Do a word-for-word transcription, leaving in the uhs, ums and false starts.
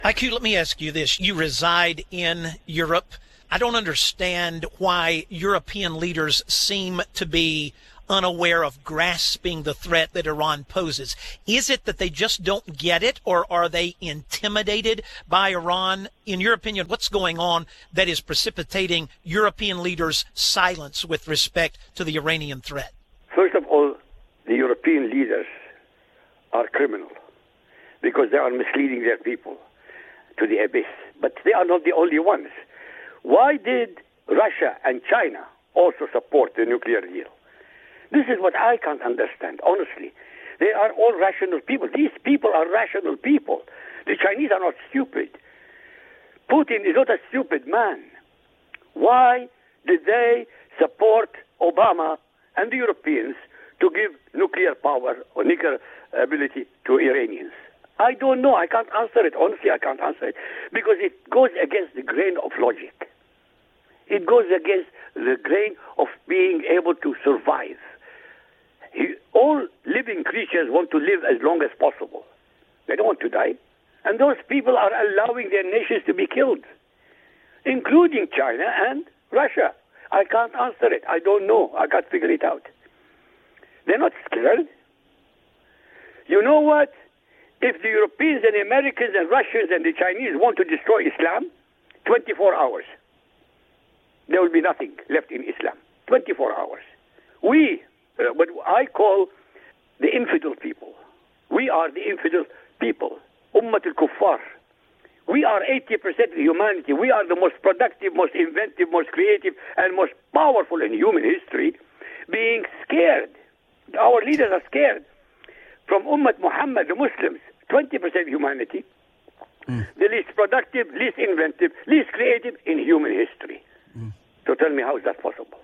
I Q, let me ask you this. You reside in Europe. I don't understand why European leaders seem to be unaware of grasping the threat that Iran poses. Is it that they just don't get it, or are they intimidated by Iran? In your opinion, what's going on that is precipitating European leaders' silence with respect to the Iranian threat? First of all, the European leaders are criminal because they are misleading their people to the abyss. But they are not the only ones. Why did Russia and China also support the nuclear deal? This is what I can't understand, honestly. They are all rational people. These people are rational people. The Chinese are not stupid. Putin is not a stupid man. Why did they support Obama and the Europeans to give nuclear power or nuclear ability to Iranians? I don't know. I can't answer it. Honestly, I can't answer it. Because it goes against the grain of logic. It goes against the grain of being able to survive. He, all living creatures want to live as long as possible. They don't want to die. And those people are allowing their nations to be killed, including China and Russia. I can't answer it. I don't know. I can't figure it out. They're not scared. You know what? If the Europeans and the Americans and Russians and the Chinese want to destroy Islam, twenty-four hours. There will be nothing left in Islam. twenty-four hours. We, uh, what I call the infidel people. We are the infidel people. Ummat al-Kuffar. We are eighty percent of humanity. We are the most productive, most inventive, most creative, and most powerful in human history, being scared. Our leaders are scared. From Ummat Muhammad, the Muslims, twenty percent humanity, mm. the least productive, least inventive, least creative in human history. Mm. So tell me, how is that possible?